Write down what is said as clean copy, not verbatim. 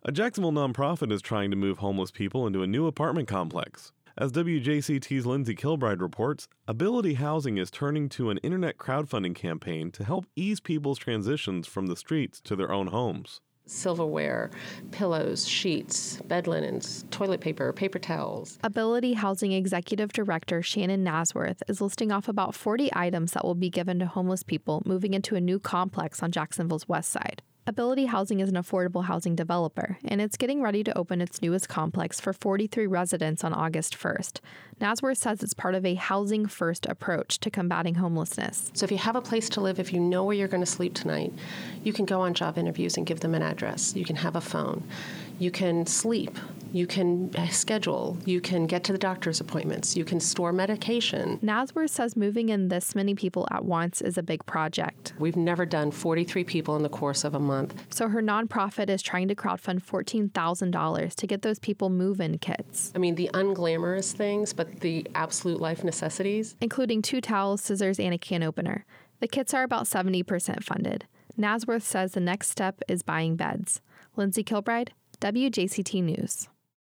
A Jacksonville nonprofit is trying to move homeless people into a new apartment complex. As WJCT's Lindsay Kilbride reports, Ability Housing is turning to an internet crowdfunding campaign to help ease people's transitions from the streets to their own homes. Silverware, pillows, sheets, bed linens, toilet paper, paper towels. Ability Housing Executive Director Shannon Nasworth is listing off about 40 items that will be given to homeless people moving into a new complex on Jacksonville's west side. Ability Housing is an affordable housing developer, and it's getting ready to open its newest complex for 43 residents on August 1st. Nasworth says it's part of a housing-first approach to combating homelessness. So if you have a place to live, if you know where you're going to sleep tonight, you can go on job interviews and give them an address. You can have a phone. You can sleep. You can schedule. You can get to the doctor's appointments. You can store medication. Nasworth says moving in this many people at once is a big project. We've never done 43 people in the course of a month. So her nonprofit is trying to crowdfund $14,000 to get those people move-in kits. I mean, the unglamorous things, but the absolute life necessities. Including 2 towels, scissors, and a can opener. The kits are about 70% funded. Nasworth says the next step is buying beds. Lindsay Kilbride, WJCT News.